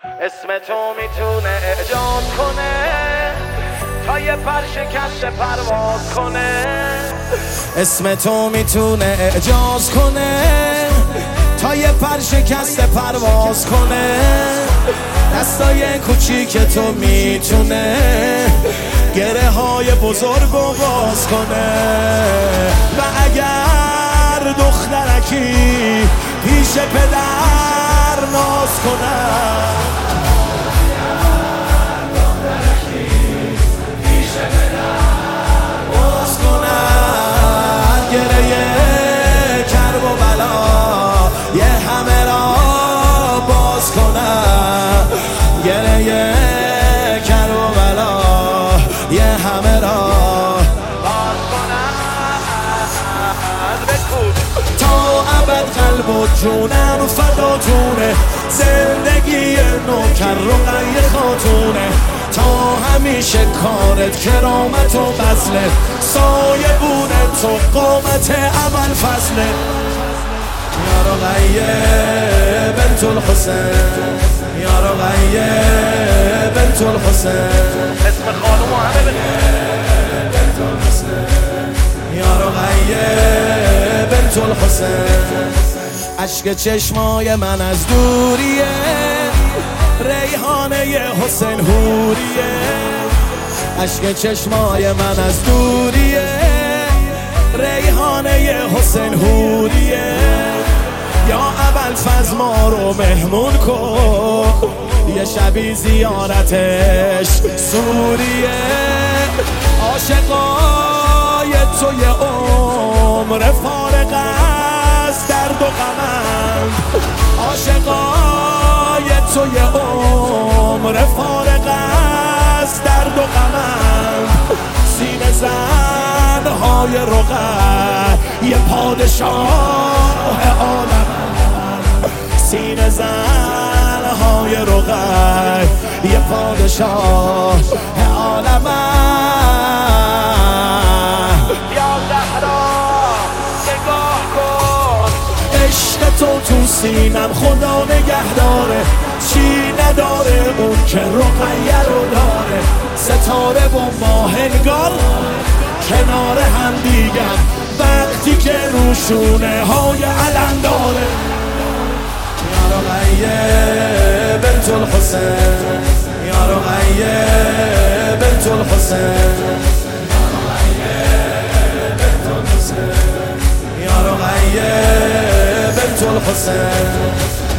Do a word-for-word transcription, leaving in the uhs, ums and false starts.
اسم تو میتونه اعجاز کنه تا یه پر شکسته پرواز کنه. اسم تو میتونه اعجاز کنه تا یه پر شکسته پرواز کنه. دستای کوچیک تو میتونه گره های بزرگ و باز کنه. و اگر دخترکی پیش پدر ناز کنه، گره کر و بلا یه همه را باز کنم. تا ابد قلب و جونم فداتونه، زندگی نوکر رقیه خاتونه. تا همیشه کارت کرامت و بذله، سایه بونه تو قامت اول فضله. یا رقیه بنت الحسین، یا رقیه بنت الحسین، اسم خانومو همه بنت الحسین، یا رقیه بنت الحسین. اشک چشمای من از دوریه، ریحانه حسین حوریه. اشک چشمای من از دوریه، ریحانه حسین حوریه. یا اول فز ما رو مهمون کن، یه شبی زیارتش سوریه. عاشقای تو یه عمر فارغ از درد و غمند، عاشقای تو یه عمر فارغ از درد و غمند. سینه زنهای رقیه یه پادشاه عالم، سینه زنهای رقیه یه پادشاه عالم. یا زهرا نگاه کن، عشق تو تو سینم خدا نگهداره. چی نداره اون که رقیه رو داره. ستاره و ماه انگار کنار هم دیگر، وقتی که روشونه های علم داره. یا رقیه بنت الحسین، یا رقیه بنت الحسین، یا رقیه بنت الحسین.